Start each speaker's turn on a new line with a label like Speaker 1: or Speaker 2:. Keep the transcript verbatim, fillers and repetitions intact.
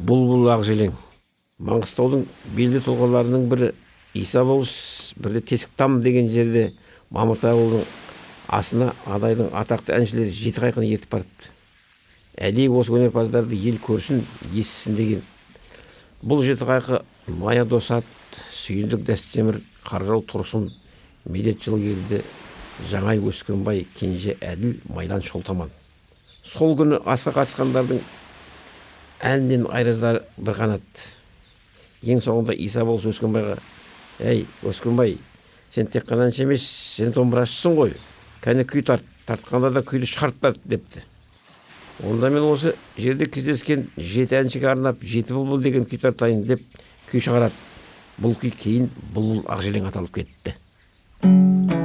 Speaker 1: Бұлбұл Ақжелең. Маңғыстаудың белді тұлғаларының бірі Иса болыс, бірде Тесіктам деген жерде Мамырт ауылының асына адайдың атақты әншілері жеті қайқын ертіп барыпты. Әдейі осы өнерпаздарды ел көрсін, естісін деген. Бұл жеті қайқы Мая Досат, Сүйіндік Дәстемір, Қаржау Тұрсын, Медет Жылгелді, Жаңай Өскенбай, Кенже Әділ, Майдан Шолтаман. Сол күні асқа қатысқандардың әнінен айрыздары бір қанат. Ең соңында Иса болыс Өскенбайға: «Әй, Өскенбай, сен тек қана әнші емес, сен домбырашысың ғой. Кәне күй тарт, тартқанда да күйді шығарт тарт» депті. Онда мен осы жерде кездескен жеті әншіге арнап «Жеті бұлбұл» деген күй тартайын деп күй шығарады. Бұл күй кейін Бұлбұл Ақжелең аталып кетті.